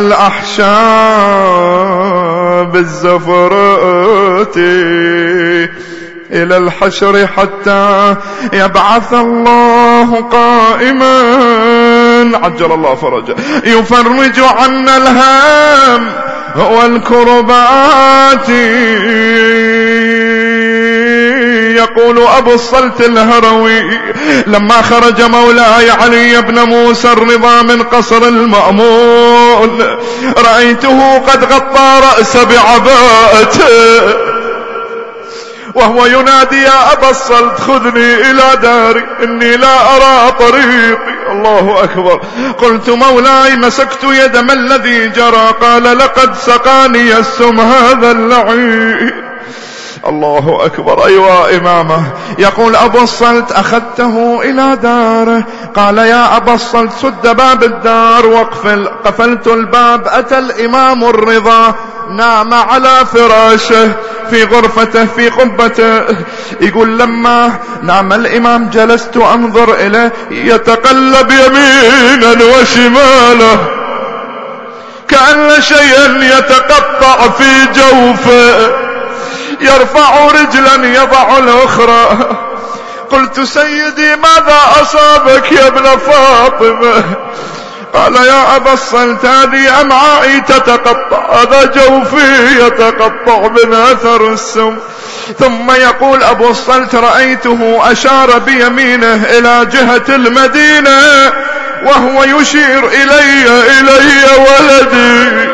الأحشاب الزفرات إلى الحشر حتى يبعث الله قائما عجل الله فرجه يفرج عنا الهام والكربات. يقول أبو الصلت الهروي لما خرج مولاي علي بن موسى الرضا من قصر المأمون رأيته قد غطى رأسه بعباءته وهو ينادي يا أبا الصلت خذني إلى داري إني لا أرى طريقي. الله أكبر. قلت مولاي مسكت يد ما الذي جرى؟ قال لقد سقاني السم هذا اللعين. الله أكبر. أيوة إمامه. يقول أبو الصلت أخذته إلى داره. قال يا أبا الصلت سد باب الدار واقفل. قفلت الباب. أتى الإمام الرضا نام على فراشه في غرفته في قبته. يقول لما نام الإمام جلست أنظر إليه يتقلب يمينا وشمالا كأن شيئا يتقطع في جوفه يرفع رجلا يضع الأخرى. قلت سيدي ماذا أصابك يا ابن فاطمة؟ قال يا أبا الصلت هذه أمعائي تتقطع هذا جوفي يتقطع من أثر السم. ثم يقول أبو الصلت رأيته أشار بيمينه إلى جهة المدينة وهو يشير إلي إلي ولدي.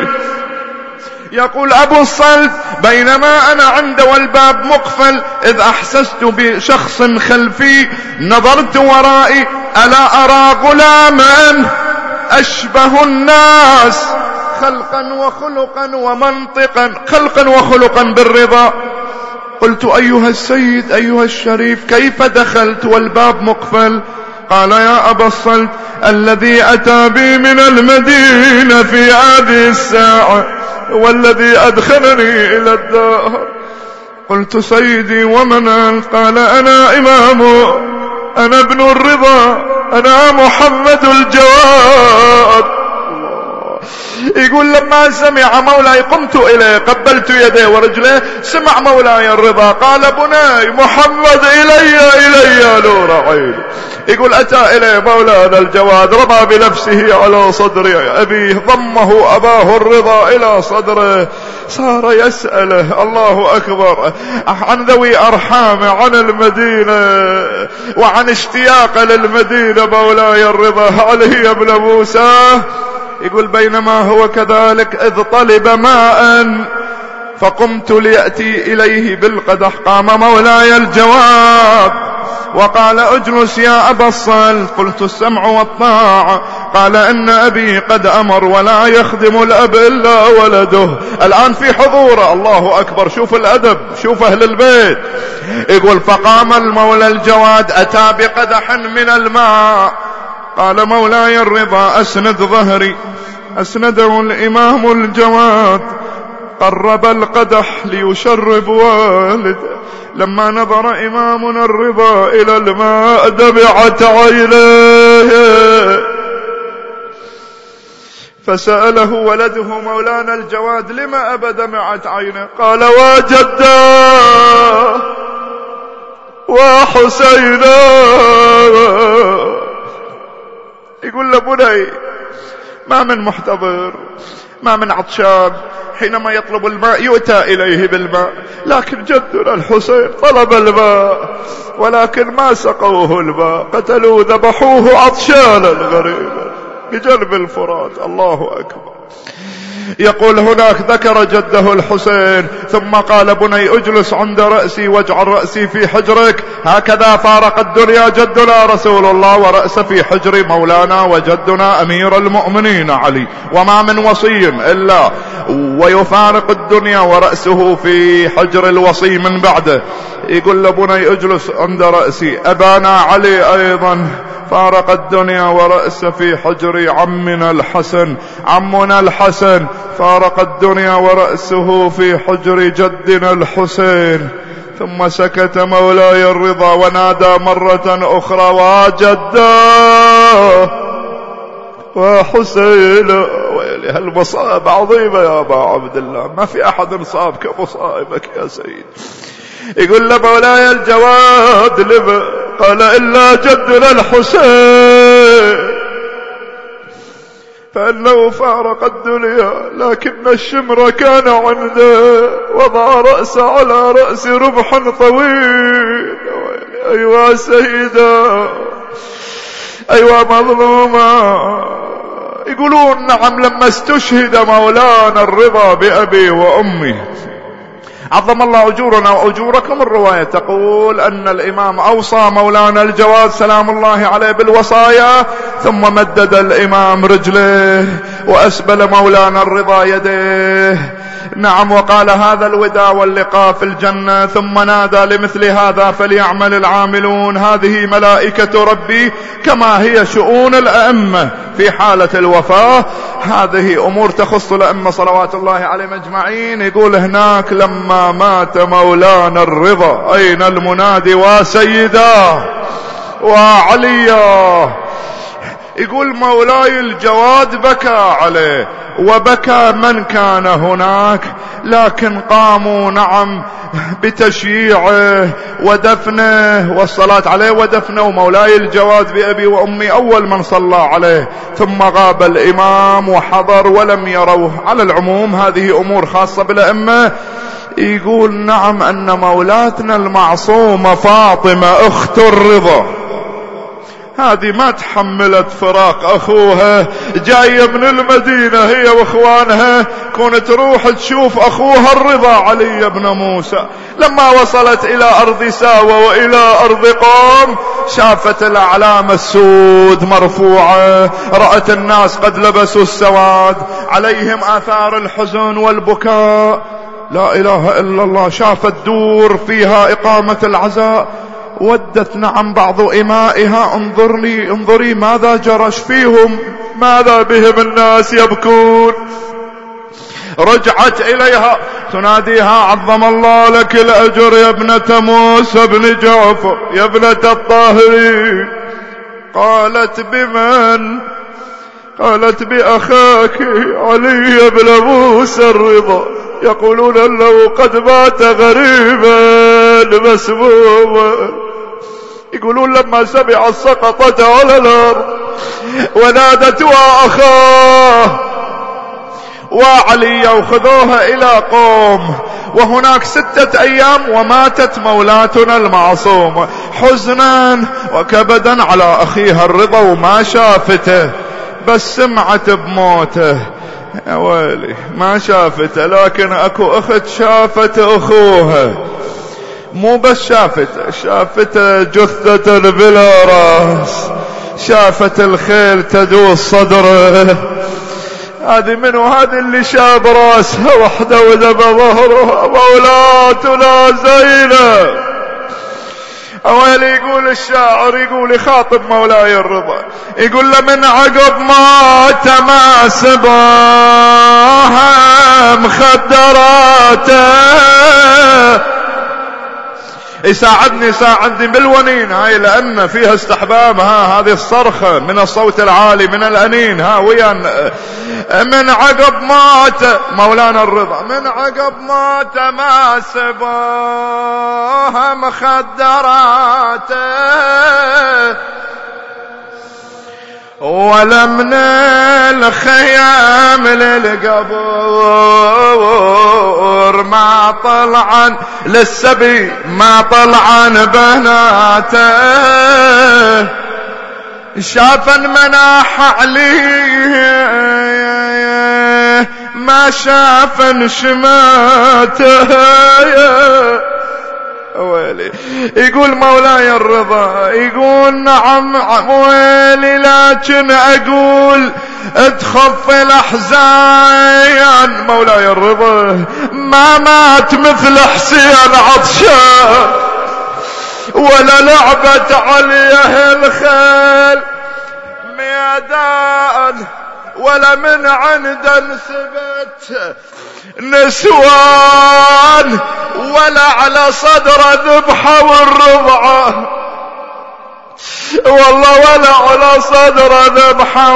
يقول أبو الصلت بينما أنا عند والباب مقفل إذ أحسست بشخص خلفي نظرت ورائي ألا أرى غلاما أشبه الناس خلقا وخلقا ومنطقا خلقا وخلقا بالرضا. قلت أيها السيد أيها الشريف كيف دخلت والباب مقفل؟ قال يا أبا الصلت الذي أتى بي من المدينة في هذه الساعة والذي أدخلني إلى الدار. قلت سيدي ومن أنت؟ قال أنا إمامه أنا ابن الرضا أنا محمد الجواد. يقول لما سمع مولاي قمت إليه قبلت يديه ورجليه، سمع مولاي الرضا قال بني محمد إلي إلي نور عيني. يقول أتى إليه مولانا الجواد رمى بنفسه على صدر أبيه، ضمه أباه الرضا إلى صدره، صار يسأله الله أكبر عن ذوي أرحامه، عن المدينة وعن اشتياق للمدينة مولاي الرضا علي بن موسى. يقول بينما هو كذلك إذ طلب ماء فقمت ليأتي إليه بالقدح، قام مولاي الجواد وقال اجلس يا أبا الصلت. قلت السمع والطاعة. قال إن أبي قد أمر ولا يخدم الأب إلا ولده. الآن في حضوره، الله أكبر، شوف الأدب، شوف أهل البيت. يقول فقام المولى الجواد أتى بقدح من الماء، قال مولاي الرضا أسند ظهري، أسنده الإمام الجواد، قرب القدح ليشرب والده. لما نظر إمامنا الرضا إلى الماء دمعت عينيه، فسأله ولده مولانا الجواد لما أبا دمعت عينه؟ قال وجداه وحسينا. يقول له بني ما من محتضر، ما من عطشان حينما يطلب الماء يؤتى إليه بالماء، لكن جدنا الحسين طلب الماء ولكن ما سقوه الماء، قتلوه ذبحوه عطشانا غريبا بجنب الفرات. الله أكبر. يقول هناك ذكر جده الحسين ثم قال بني اجلس عند رأسي واجعل رأسي في حجرك. هكذا فارق الدنيا جدنا رسول الله ورأس في حجر مولانا وجدنا أمير المؤمنين علي، وما من وصي إلا ويفارق الدنيا ورأسه في حجر الوصي من بعده. يقول لبني اجلس عند رأسي. أبانا علي أيضا فارق الدنيا ورأس في حجر عمنا الحسن، عمنا الحسن فارق الدنيا ورأسه في حجر جدنا الحسين. ثم سكت مولاي الرضا ونادى مرة أخرى وجداه وحسين. ويلي هالمصائب عظيمة يا أبا عبد الله، ما في أحد صاب كمصائبك يا سيد. يقول له مولاي الجواد لما؟ قال إلا جدنا الحسين فإنه فارق الدنيا لكن الشمر كان عنده، وضع رأسه على رأس رمح طويل. أيوة سيدة، أيوة مظلومة. يقولون نعم لما استشهد مولانا الرضا بأبي وأمي عظم الله أجورنا وأجوركم، الرواية تقول أن الإمام أوصى مولانا الجواد سلام الله عليه بالوصايا، ثم مدد الإمام رجله وأسبل مولانا الرضا يديه، نعم، وقال هذا الوداع واللقاء في الجنة. ثم نادى لمثل هذا فليعمل العاملون. هذه ملائكة ربي كما هي شؤون الأئمة في حالة الوفاة، هذه أمور تخص الأئمة صلوات الله عليهم أجمعين. يقول هناك لما مات مولانا الرضا أين المنادي وسيدا وعليا؟ يقول مولاي الجواد بكى عليه وبكى من كان هناك، لكن قاموا نعم بتشييعه ودفنه والصلاة عليه ودفنه. ومولاي الجواد بأبي وأمي أول من صلى عليه، ثم غاب الإمام وحضر ولم يروه. على العموم هذه أمور خاصة بالأئمة. يقول نعم أن مولاتنا المعصومة فاطمة أخت الرضا هذه ما تحملت فراق أخوها، جاية من المدينة هي وإخوانها، كونت تروح تشوف أخوها الرضا علي بن موسى. لما وصلت إلى أرض ساوة وإلى أرض قوم شافت الأعلام السود مرفوعة، رأت الناس قد لبسوا السواد، عليهم آثار الحزن والبكاء. لا إله إلا الله. شافت دور فيها إقامة العزاء، ودت نعم بعض إمائها انظرني انظري ماذا جرش فيهم، ماذا بهم الناس يبكون. رجعت إليها تناديها عظم الله لك الأجر يا ابنة موسى بن جعفر يا ابنة الطاهرين. قالت بمن؟ قالت بأخاك علي بن موسى الرضا يقولون أنه قد مات غريبا مسموما. يقولون لما سمع سقطت على الأرض ونادت وأخاه وعلي وخذوها إلى قوم، وهناك ستة أيام وماتت مولاتنا المعصومة حزنا وكبدا على أخيها الرضا، وما شافته بس سمعت بموته. يا ويلي ما شافته، لكن أكو أخت شافت أخوها، مو بس شافته، شافت جثة بلا راس، شافت الخيل تدوس صدره. هذه منو؟ هذه اللي شاب راسها وحده ودب ظهرها، مولاتنا زينب. أول يقول الشاعر، يقول يخاطب مولاي الرضا، يقول له من عقب ما تماسبها مخدراته يساعدني يساعدني بالونين هاي، لأن فيها استحباب. ها هذه الصرخة من الصوت العالي من الأنين، ها ويا من عقب مات مولانا الرضا، من عقب ما تماسبها مخدراته ولا من الخيام للقبور ما طلعن للسبي ما طلعن بناته شافا مناح عليه ما شافا شماته. ويلي يقول مولاي الرضا، يقول نعم ويلي لكن أقول تخف الأحزان. مولاي الرضا ما مات مثل حسين عطشان ولا لعبت عليه الخيل ميدان ولا من عند انسبت نسوان ولا على صدر ذبحة والرضعة، والله ولا على صدر ذبحة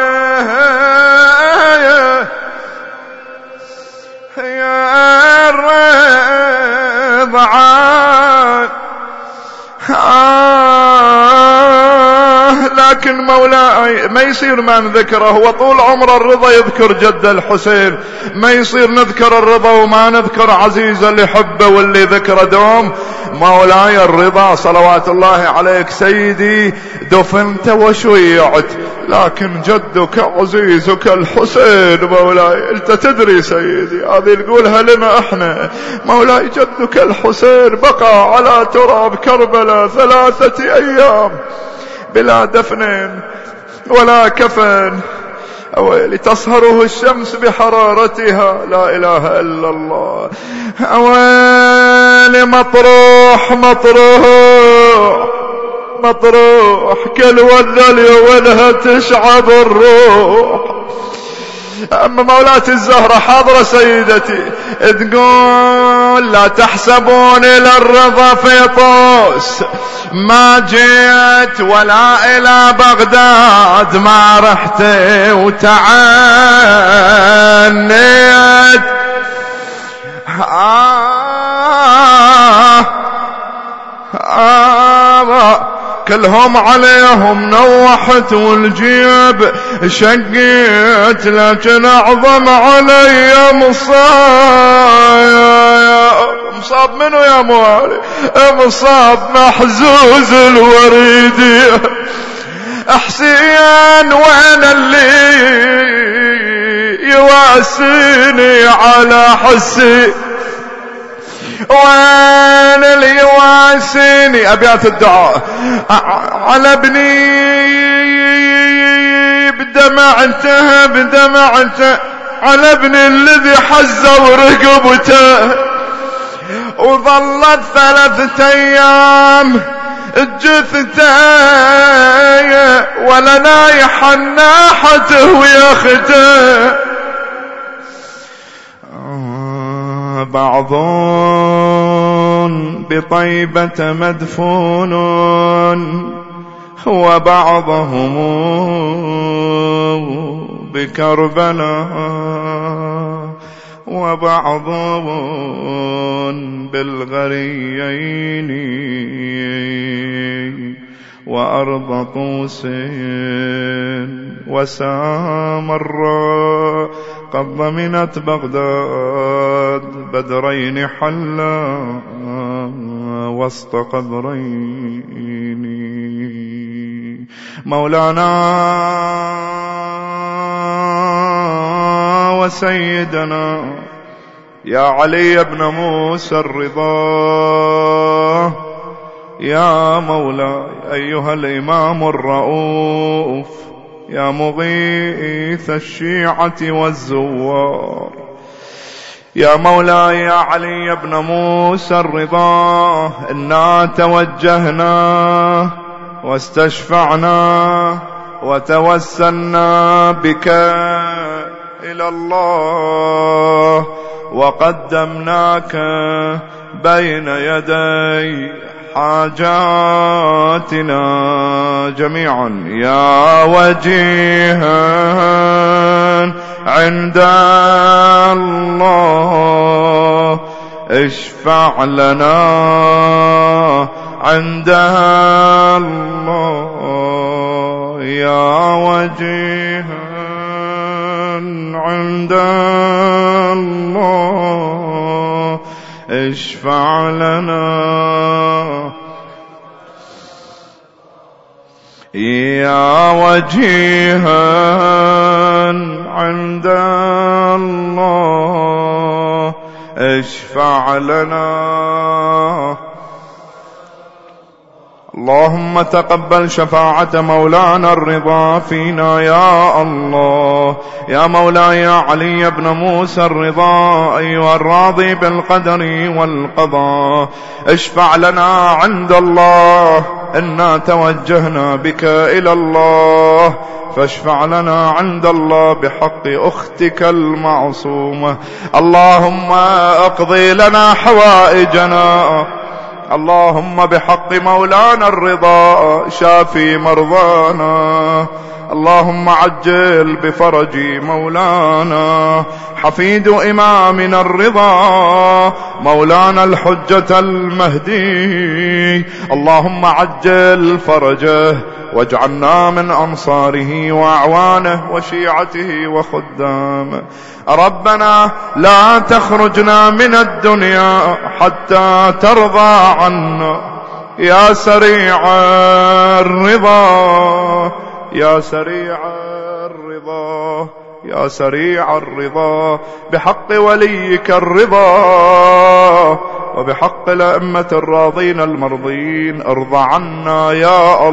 يا الرضعة. لكن مولاي ما يصير ما نذكره، هو طول عمر الرضا يذكر جد الحسين، ما يصير نذكر الرضا وما نذكر عزيز اللي حبه واللي ذكره دوم. مولاي الرضا صلوات الله عليك سيدي دفنت وشيعت، لكن جدك عزيزك الحسين مولاي انت تدري سيدي، هذه نقولها لنا احنا. مولاي جدك الحسين بقى على تراب كربلاء ثلاثة ايام بلا دفن ولا كفن، أويلي تصهره الشمس بحرارتها، لا إله إلا الله. أويلي مطروح مطروح مطروح كل وذل وينها تشعب الروح. أما مولاتي الزهرة حاضرة سيدتي تقول لا تحسبون إلى الرضا في طوس ما جيت ولا إلى بغداد ما رحت وتعنيت. آه آه كلهم عليهم نوحت والجيب شقيت، لكن أعظم علي مصاب. مصاب منو يا موالي؟ مصاب محزوز الوريدي حسين وين اللي يواسيني على حسي، وين اللي يواسيني. أبيات الدعاء على ابني بدمعته بدمعته على ابني الذي حزوا رقبته، وظلت ثلاثة أيام جثته ولا نايحا ناحته وياخته. بعض بطيبة مدفون وبعضهم بكربلاء وبعض بالغريين وأرض طوس وسامراء قد ضمنت بغداد بدرين حلا وسط قبرين. مولانا وسيدنا يا علي بن موسى الرضا، يا مولاي أيها الإمام الرؤوف، يا مغيث الشيعة والزوار، يا مولاي يا علي بن موسى الرضا، إنا توجهنا واستشفعنا وتوسلنا بك إلى الله وقدمناك بين يدي حاجاتنا جميعا يا وجيها عند الله، اشفع لنا عند الله يا وجيها عند الله، اشفع لنا يا وجيها عند الله، اشفع لنا. اللهم تقبل شفاعة مولانا الرضا فينا يا الله. يا مولاي يا علي بن موسى الرضا أيها الراضي بالقدر والقضاء، اشفع لنا عند الله، إنا توجهنا بك إلى الله، فاشفع لنا عند الله بحق أختك المعصومة. اللهم اقضي لنا حوائجنا، اللهم بحق مولانا الرضا شافي مرضانا، اللهم عجل بفرج مولانا حفيد إمامنا الرضا مولانا الحجة المهدي، اللهم عجل فرجه واجعلنا من أنصاره وأعوانه وشيعته وخدامه. ربنا لا تخرجنا من الدنيا حتى ترضى عنا يا سريع الرضا، يا سريع الرضا، يا سريع الرضا، بحق وليك الرضا وبحق الأئمة الراضين المرضين، ارضى عنا يا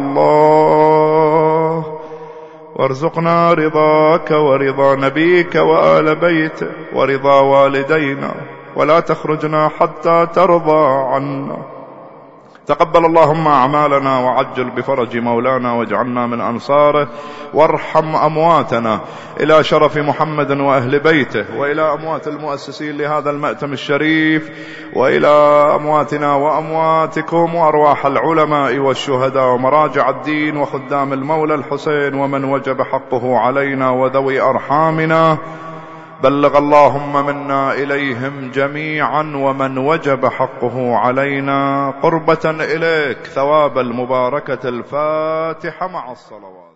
الله، وارزقنا رضاك ورضا نبيك وآل بيته ورضا والدينا، ولا تخرجنا حتى ترضى عنا. تقبل اللهم أعمالنا وعجل بفرج مولانا واجعلنا من أنصاره، وارحم أمواتنا إلى شرف محمد وأهل بيته، وإلى أموات المؤسسين لهذا المأتم الشريف، وإلى أمواتنا وأمواتكم وأرواح العلماء والشهداء ومراجع الدين وخدام المولى الحسين ومن وجب حقه علينا وذوي أرحامنا. بلغ اللهم منا إليهم جميعا ومن وجب حقه علينا قربة إليك ثواب المباركة. الفاتحة مع الصلوات.